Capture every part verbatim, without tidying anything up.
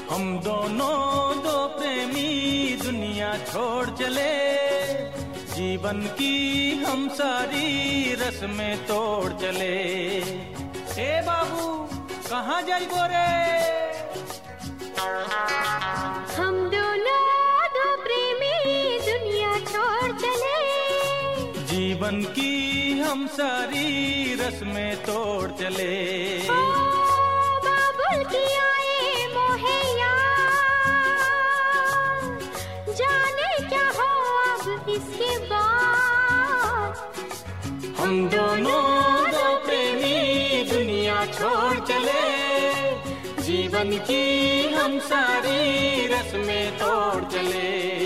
हम दोनों दो प्रेमी दुनिया छोड़ चले, जीवन की हम सारी रस्में तोड़ चले। ए बाबू कहाँ जाइबो रे? हम दोनों दो प्रेमी दुनिया छोड़ चले, जीवन की हम सारी रस्में तोड़ चले। ओ बाबुल की आए मोहे यार, जाने क्या हो अब इसके बाद। हम दोनों दो प्रेमी दुनिया छोड़ चले, जीवन की हम सारी रस्में तोड़ चले।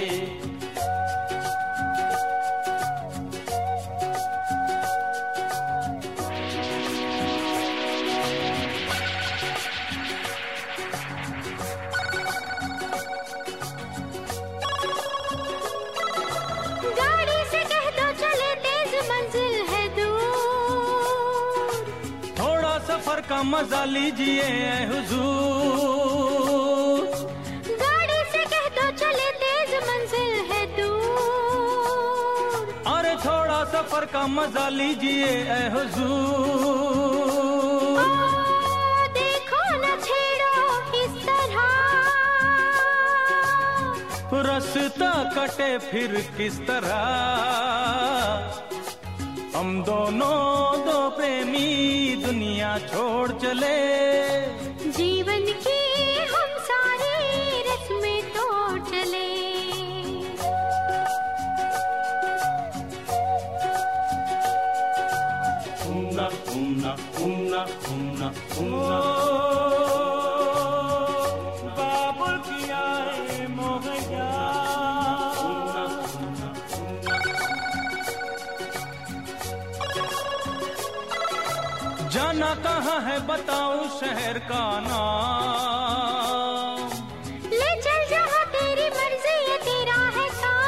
गाड़ी से कह दो चले, तेज मंजिल है दूर, थोड़ा सफर का मजा लीजिए ऐ हुजूर। गाड़ी से कह दो चले, तेज मंजिल है दूर, अरे थोड़ा सफर का मजा लीजिए ऐ हुजूर। ओ देखो न छेड़ो इस तरह, रास्ता कटे फिर किस तरह। हम दोनों दो प्रेमी दुनिया छोड़ चले, जीवन की हम सारी रस्में तोड़ चले। घूमना घूमना घूमना घूमना घूमना बाबुल की आए मोहया। जाना कहाँ है बताऊं शहर का नाम, ले चल जहाँ तेरी मर्जी है तेरा है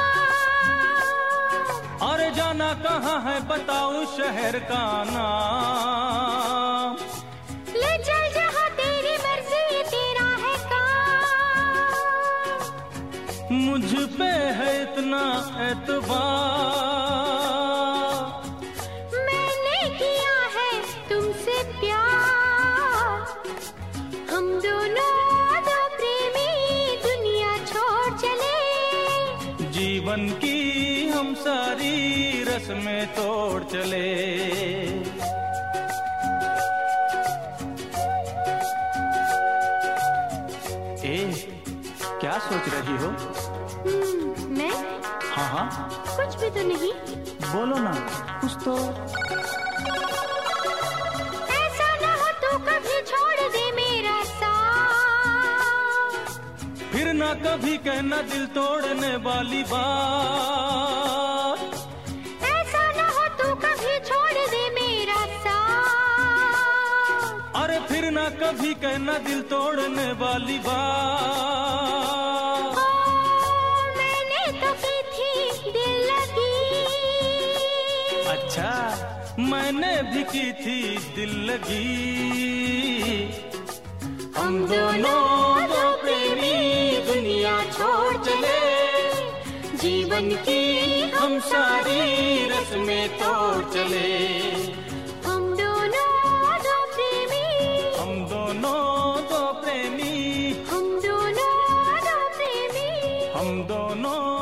काम। अरे जाना कहाँ है बताऊं शहर का नाम, ले चल जहाँ तेरी मर्जी है तेरा है काम। मुझ पे है इतना एतबार, मैंने किया है तुमसे प्यार। हम दोनों दो प्रेमी दुनिया छोड़ चले, जीवन की हम सारी रस्में तोड़ चले। ए क्या सोच रही हो? हम्म, मैं हाँ हाँ कुछ भी तो नहीं। बोलो ना कुछ तो। ऐसा ना हो तू कभी छोड़ दे मेरा साथ, फिर ना कभी कहना दिल तोड़ने वाली बात। ऐसा ना हो तू कभी छोड़ दे मेरा साथ, अरे फिर ना कभी कहना दिल तोड़ने वाली बात। ओ मैंने तो की थी दिल लगी, अच्छा मैंने भी की थी दिल लगी। हम दोनों दो प्रेमी दुनिया छोड़ चले, जीवन की हम सारी रस्में तोड़ चले। हम दोनों दो प्रेमी, हम दोनों दो प्रेमी, हम दोनों दो प्रेमी, हम दोनों